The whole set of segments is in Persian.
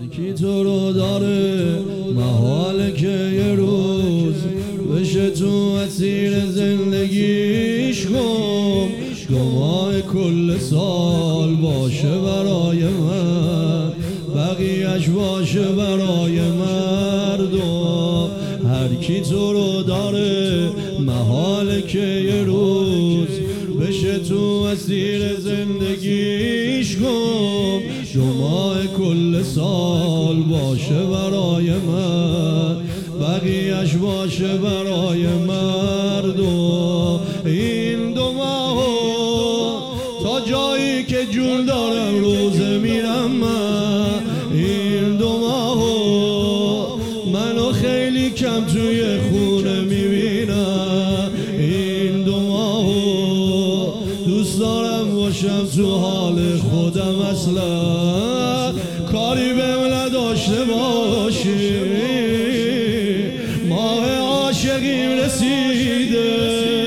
کی تو رو داره محاله که یه روز بشه تو اسیر زندگیش گم ماه کل سال باشه برای من بقیهش باشه برای مردم هر کی تو رو داره محاله که یه روز بشه تو اسیر زندگیش گم ماه کل سال باشه برای من بقیهش باشه برای مردم این 2 ماه تا جایی که جون دارم روزه میرم من این 2 ماه منو خیلی کم توی خونه میبینم این 2 ماه دوست دارم باشم تو حال خودم اصلا کاری بهم نداشته باشی ماه عاشقیم رسیده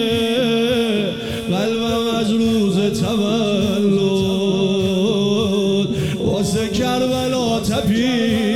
قلبم از روز تولد واسه کربلا تپید